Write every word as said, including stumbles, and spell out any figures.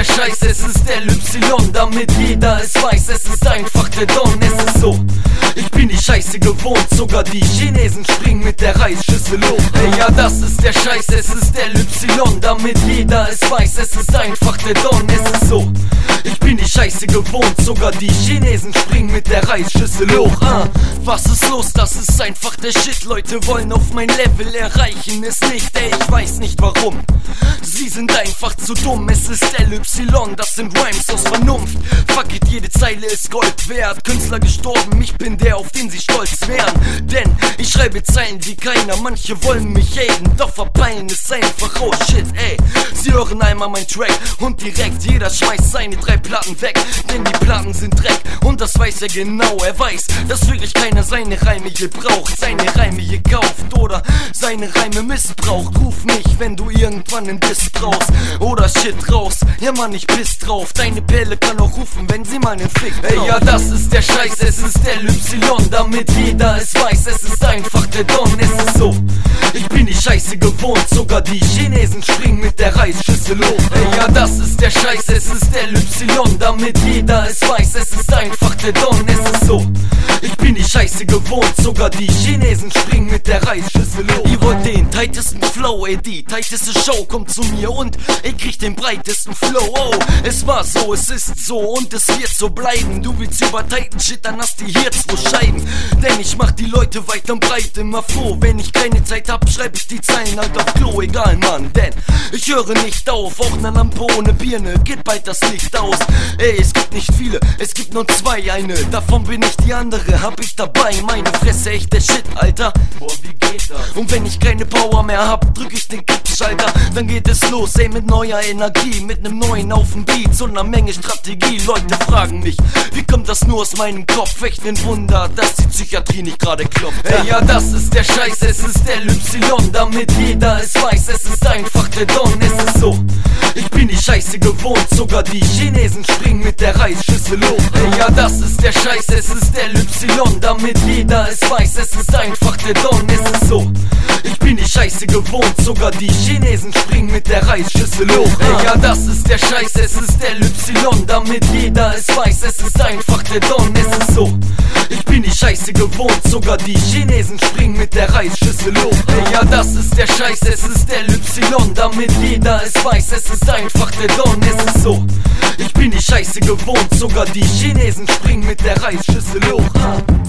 der Scheiß, es ist der Y, damit jeder es weiß, es ist einfach der Don, es ist so. Ich bin die Scheiße gewohnt, sogar die Chinesen springen mit der Reisschüssel hoch. Ey, ja, das ist der Scheiß, es ist der Y, damit jeder es weiß, es ist einfach der Don, es ist so. Ich bin die Scheiße gewohnt, sogar die Chinesen springen mit der Reisschüssel hoch. Ah, was ist los? Das ist einfach der Shit. Leute wollen auf mein Level erreichen, es nicht, ey, ich weiß nicht warum. Sie sind einfach zu dumm, es ist L Y, das sind Rhymes aus Vernunft. Fuck it, jede Zeile ist Gold wert. Künstler gestorben, ich bin der, auf den sie stolz wären. Denn ich schreibe Zeilen wie keiner, manche wollen mich haten, doch verpeilen ist einfach, oh shit, ey. Sie hören einmal mein Track und direkt jeder schmeißt seine drei Platten weg, denn die Platten sind Dreck und das weiß er genau. Er weiß, dass wirklich keiner seine Reime hier braucht, seine Reime hier kauft oder seine Reime missbraucht. Ruf mich, wenn du irgendwann einen Diss brauchst oder Shit raus. Ja Mann, ich piss drauf, deine Perle kann auch rufen, wenn sie mal einen Fick braucht. Ey, ja, das ist der Scheiß, es ist der Y, damit jeder es weiß, es ist einfach der Don, es ist so. Ich bin die Scheiße gewohnt, sogar die Chinesen springen mit der Reisschüssel hoch. Ey, ja, das ist der Scheiß, es ist der Y, damit jeder es weiß, es ist einfach der Don, es ist so. Ich bin die Scheiße gewohnt, sogar die Chinesen springen mit der Reisschüssel hoch. Ihr wollt den tightesten Flow, ey, die tighteste Show kommt zu mir und ihr kriegt den breitesten Flow. Oh, es war so, es ist so und es wird so bleiben. Du willst über Titan Shit, dann hast du hier zwei Scheiben. Denn ich mach die Leute weit und breit immer froh. Wenn ich keine Zeit hab, schreib ich die Zeilen halt auf Klo. Egal, Mann, denn ich höre nicht auf. Auch ne Lampe ohne Birne, geht bald das Licht aus. Ey, es gibt nicht viele, es gibt nur zwei. Eine, davon bin ich die andere, hab ich dabei. Meine Fresse, echt der Shit, Alter. Boah, wie geht das? Und wenn ich keine Power mehr hab, drück ich den Kickschalter. Dann geht es los, ey, mit neuer Energie, mit nem neuen auf dem Beat und ner Menge Strategie. Leute fragen mich, wie kommt das nur aus meinem Kopf? Echt ein Wunder, dass die Psychiatrie nicht gerade klopft. Ey, ja, das ist der Scheiß, es ist der Y, damit jeder es weiß, es ist einfach der Don, es ist so. Ich bin die Scheiße gewohnt, sogar die Chinesen springen mit der Reisschüssel hoch. Ey, ja, das ist der Scheiß, es ist der Y, damit jeder es weiß, es ist einfach der Don, es ist so. Ich bin die Scheiße gewohnt, sogar die Chinesen springen mit der Reisschüssel hoch. Ey, ja, das ist der Scheiß, es ist der Y, damit jeder es weiß, es ist einfach der Don, es ist so. Ich bin die Scheiße gewohnt, sogar die Chinesen springen mit der Reisschüssel hoch. Ey, ja, das ist der Scheiß, es ist der Y, damit jeder es weiß, es ist einfach der Don, es ist so. Ich bin die Scheiße gewohnt, sogar die Chinesen springen mit der Reisschüssel hoch.